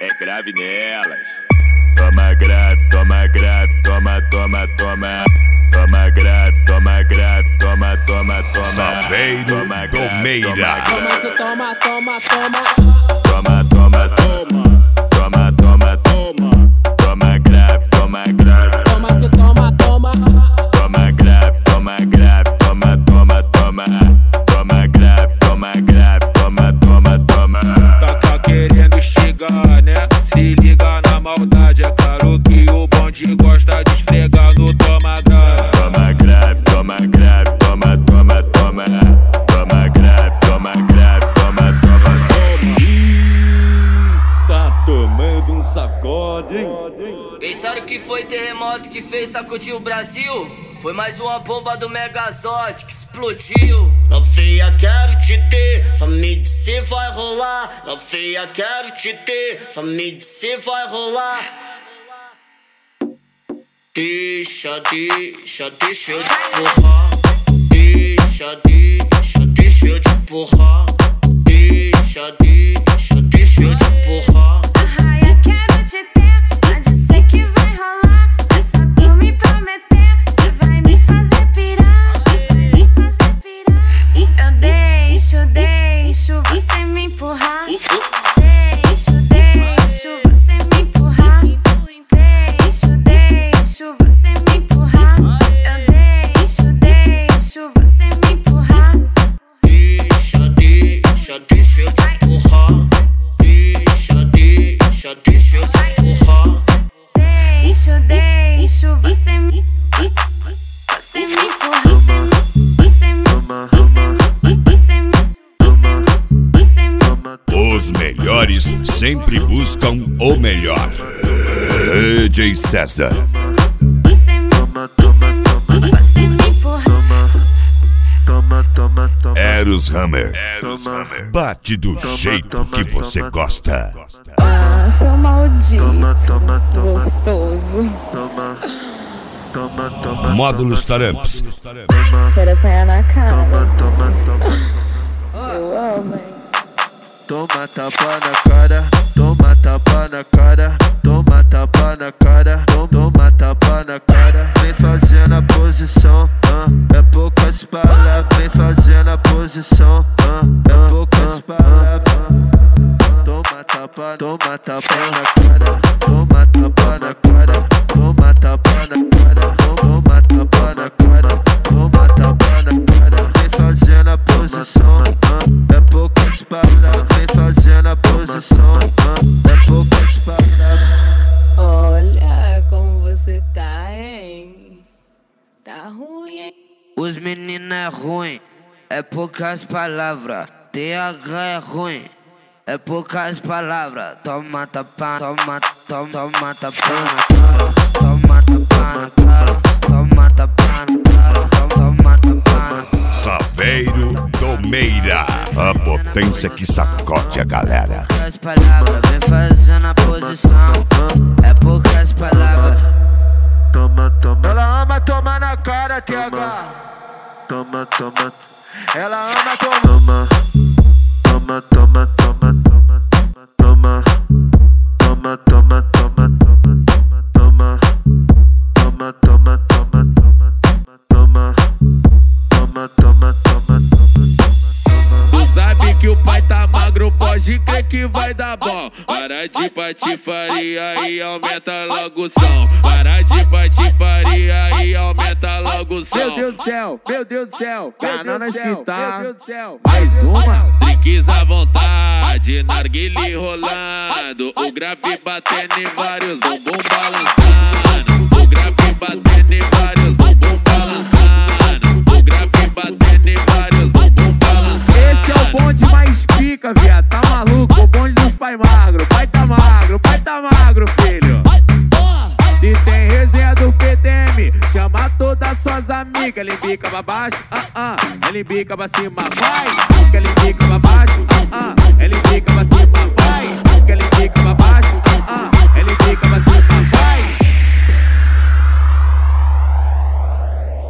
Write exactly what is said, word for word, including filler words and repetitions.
é grave nelas. Toma grave, toma grave, toma, toma, toma. Toma grave, toma grave, toma, toma, toma. Saveiro do Meira. Toma que toma, toma, toma. Toma, toma, toma. Toma, toma, toma. Toma grave, toma grave. Toma que toma, toma. Toma grave, toma grave, toma, toma, toma. Toma grave, toma grave, toma, toma, toma. Tá, tá querendo estigar, né? Se liga na maldade, é claro que o bonde gosta de esfregar no toma grave. Toma grave, toma grave, toma, toma, toma. Toma grave, toma grave, toma, toma, toma. Tá tomando um sacode, hein? Pensaram que foi terremoto que fez sacudir o Brasil? Foi mais uma bomba do Megazord que explodiu. Novinha, quero te ter, só me diz se vai rolar. Novinha, quero te ter, só me diz se vai rolar. Deixa, deixa, deixa eu te empurrar. Deixa, deixa, deixa eu te empurrar. Deixa, deixa, deixa eu te empurrar. Arraia, quero te ter, pode ser que vai rolar. É só tu me prometer que vai me fazer pirar. Vai me fazer pirar. Eu deixo, deixo você me empurrar. Deixo, deixo você me empurrar. Deixo, deixo você me empurrar. Eu deixo, deixo você me empurrar. Deixa, deixa, deixa eu te empurrar. Deixa, deixa, deixa eu te empurrar. Deixo, deixo você me Você me empurrar. Você me Você me Você me Você me Você me Você me Os melhores sempre buscam o melhor. D J César. Você me Você me Você me empurrar. Eros Hammer. Bate do jeito que você gosta. Ah, seu maldito, gostoso. Módulos Taramps. Quero apanhar na cara. Eu amo, hein? Toma tapa na cara, toma tapa na cara, toma tapa na cara, tom- toma tapa na cara. Vem fazendo a posição, ah, é poucas palavras. Vem fazendo a posição, ah, é poucas palavras. Toma tapa, toma tapa na cara, toma tapa na cara, toma tapa na cara, tom- toma tapa na cara, toma tapa na cara. Vem fazendo a posição, ah, é poucas palavras. Vem fazendo a posição, ah, é poucas palavras. Olha como você tá, hein? Tá ruim, hein? Os meninos é ruim, é poucas palavras. T H é ruim, é poucas palavras. Toma tapa, toma, toma, toma tapa na cara. Toma tapa na cara, toma tapa na cara, toma tapa na cara. Saveiro do Meira. A potência que sacode a galera. Poucas palavras, vem fazendo a posição. É poucas palavras. Toma, toma. Ela ama tomar na cara, T H. Toma, toma. Ela ama tomar. Toma, toma, toma, toma, toma, toma, toma, toma, toma, toma, toma, toma, toma, toma, toma, toma, toma. Tu sabe que o pai tá magro, pode crer que vai dar bom. Para de patifaria e aumenta logo o som. Para de patifaria e aumenta logo o som. Meu Deus do céu, meu Deus do céu, canal escritar. Meu Deus do céu, mais uma. Drinks à vontade, narguile rolando. O grave batendo em vários bumbum balançando. O grave batendo em vários bumbum balançando. O grave batendo em vários bumbum balançando. Esse é o bonde mais pica, viado. Tá maluco? O bonde dos pai magro. Pai tá magro, pai tá magro, filho. Se tem resenha do P T M, chama todas suas amigas. Ele embica pra baixo, ah ah. Ele embica pra cima, vai. Que ele embica pra baixo, ah ah. Ele embica pra cima, vai. Que ele embica pra baixo, ah ah. Ele embica pra cima.